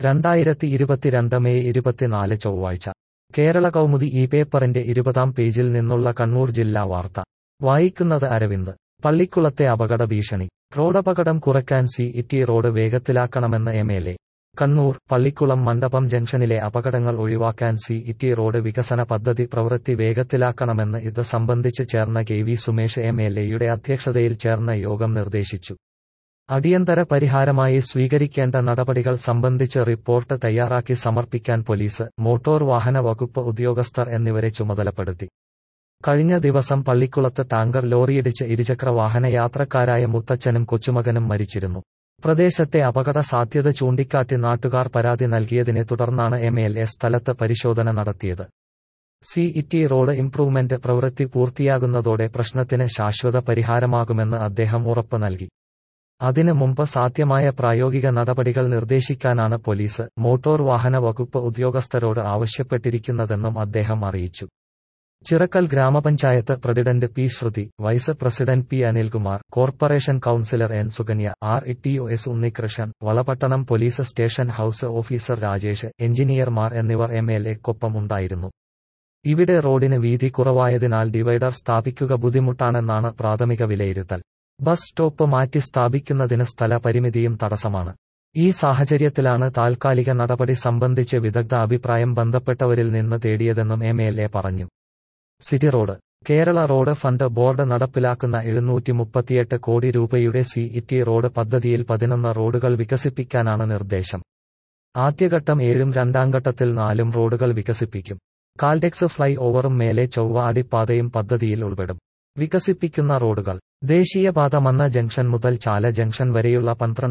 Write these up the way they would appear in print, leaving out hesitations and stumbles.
2022 May 24 ചൊവ്വാഴ്ച കേരള കൗമുദി ഈ പേപ്പറിന്റെ 20-ാം പേജിൽ നിന്നുള്ള കണ്ണൂർ ജില്ലാ വാർത്ത വായിക്കുന്നത് അരവിന്ദ്. പള്ളിക്കുളത്തെ അപകട ഭീഷണി. റോഡപകടം കുറയ്ക്കാൻ CET റോഡ് വേഗത്തിലാക്കണമെന്ന് MLA. കണ്ണൂർ. പള്ളിക്കുളം മണ്ഡപം ജംഗ്ഷനിലെ അപകടങ്ങൾ ഒഴിവാക്കാൻ CET റോഡ് വികസന പദ്ധതി പ്രവൃത്തി വേഗത്തിലാക്കണമെന്ന് ഇത് സംബന്ധിച്ച് ചേർന്ന KV സുമേഷ് MLAയുടെ അധ്യക്ഷതയിൽ ചേർന്ന യോഗം നിർദ്ദേശിച്ചു. അടിയന്തര പരിഹാരമായി സ്വീകരിക്കേണ്ട നടപടികൾ സംബന്ധിച്ച് റിപ്പോർട്ട് തയ്യാറാക്കി സമർപ്പിക്കാൻ പോലീസ്, മോട്ടോർ വാഹന വകുപ്പ് ഉദ്യോഗസ്ഥർ എന്നിവരെ ചുമതലപ്പെടുത്തി. കഴിഞ്ഞ ദിവസം പള്ളിക്കുളത്ത് ടാങ്കർ ലോറിയിടിച്ച് ഇരുചക്ര വാഹന യാത്രക്കാരായ മുത്തച്ഛനും കൊച്ചുമകനും മരിച്ചിരുന്നു. പ്രദേശത്തെ അപകട സാധ്യത ചൂണ്ടിക്കാട്ടി നാട്ടുകാർ പരാതി നൽകിയതിനെ തുടർന്നാണ് MLA സ്ഥലത്ത് പരിശോധന നടത്തിയത്. CET റോഡ് ഇംപ്രൂവ്മെന്റ് പ്രവൃത്തി പൂർത്തിയാകുന്നതോടെ പ്രശ്നത്തിന് ശാശ്വത പരിഹാരമാകുമെന്ന് അദ്ദേഹം ഉറപ്പ് നൽകി. അതിന് മുമ്പ് സാധ്യമായ പ്രായോഗിക നടപടികൾ നിർദ്ദേശിക്കാനാണ് പോലീസ്, മോട്ടോർ വാഹന വകുപ്പ് ഉദ്യോഗസ്ഥരോട് ആവശ്യപ്പെട്ടിരിക്കുന്നതെന്നും അദ്ദേഹം അറിയിച്ചു. ചിറക്കൽ ഗ്രാമപഞ്ചായത്ത് president P. Sruthi, vice president P. Anilkumar, corporation councillor N. Sukanya, RTOS Unnikrishnan, Valapattanam police station house officer Rajesh, എഞ്ചിനീയർമാർ എന്നിവർ MLAക്കൊപ്പം ഉണ്ടായിരുന്നു. ഇവിടെ റോഡിന് വീതി കുറവായതിനാൽ ഡിവൈഡർ സ്ഥാപിക്കുക ബുദ്ധിമുട്ടാണെന്നാണ് പ്രാഥമിക വിലയിരുത്തൽ. ബസ് സ്റ്റോപ്പ് മാറ്റി സ്ഥാപിക്കുന്നതിന് സ്ഥല പരിമിതിയും തടസ്സമാണ്. ഈ സാഹചര്യത്തിലാണ് താൽക്കാലിക നടപടി സംബന്ധിച്ച് വിദഗ്ധ അഭിപ്രായം ബന്ധപ്പെട്ടവരിൽ നിന്ന് തേടിയതെന്നും MLA പറഞ്ഞു. City road. Kerala road fund board നടപ്പിലാക്കുന്ന 738 കോടി രൂപയുടെ CET റോഡ് പദ്ധതിയിൽ 11 റോഡുകൾ വികസിപ്പിക്കാനാണ് നിർദ്ദേശം. ആദ്യഘട്ടം 7ഉം രണ്ടാം ഘട്ടത്തിൽ 4 റോഡുകൾ വികസിപ്പിക്കും. കാൽടെക്സ് ഫ്ലൈ ഓവറും മേലെ ചൊവ്വ അടിപ്പാതയും പദ്ധതിയിൽ ഉൾപ്പെടും. വികസിപ്പിക്കുന്ന റോഡുകൾ: ദേശീയപാത മന്ന ജംഗ്ഷൻ മുതൽ ചാല ജംഗ്ഷൻ വരെയുള്ള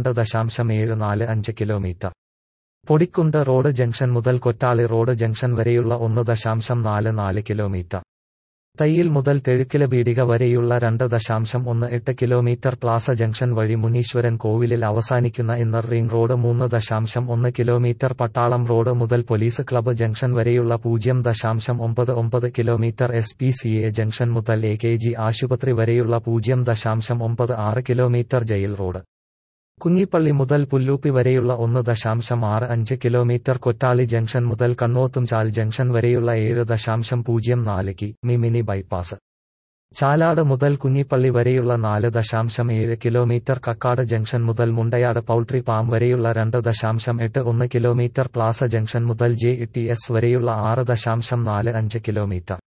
12.745 കിലോമീറ്റർ. പൊടിക്കുണ്ട് റോഡ് ജംഗ്ഷൻ മുതൽ കൊറ്റാളി റോഡ് ജംഗ്ഷൻ വരെയുള്ള 1.44 കിലോമീറ്റർ. തയ്യിൽ മുതൽ തെഴുക്കില പീടിക വരെയുള്ള 2.18 കിലോമീറ്റർ. പ്ലാസ ജംഗ്ഷൻ വഴി മുനീശ്വരൻ കോവിലിൽ അവസാനിക്കുന്ന inner ring road 3.1 kilometre. Pattalam road മുതൽ പോലീസ് ക്ലബ്ബ് ജംഗ്ഷൻ വരെയുള്ള 0.99 കിലോമീറ്റർ. SPCA ജംഗ്ഷൻ മുതൽ AKG ആശുപത്രി വരെയുള്ള 0.96 കിലോമീറ്റർ. ജയിൽ റോഡ് കുഞ്ഞിപ്പള്ളി മുതൽ പുല്ലൂപ്പി വരെയുള്ള 1.65 കിലോമീറ്റർ. കൊറ്റാളി ജംഗ്ഷൻ മുതൽ കണ്ണോത്തുംചാൽ ജംഗ്ഷൻ വരെയുള്ള 7.04 കി.മി. Mini bypass. ചാലാട് മുതൽ കുഞ്ഞിപ്പള്ളി വരെയുള്ള 4.7 കിലോമീറ്റർ. കക്കാട് ജംഗ്ഷൻ മുതൽ മുണ്ടയാട് പൗൾട്രി ഫാം വരെയുള്ള 2.81 കിലോമീറ്റർ. പ്ലാസ ജംഗ്ഷൻ മുതൽ JTS വരെയുള്ള 6.45 കിലോമീറ്റർ.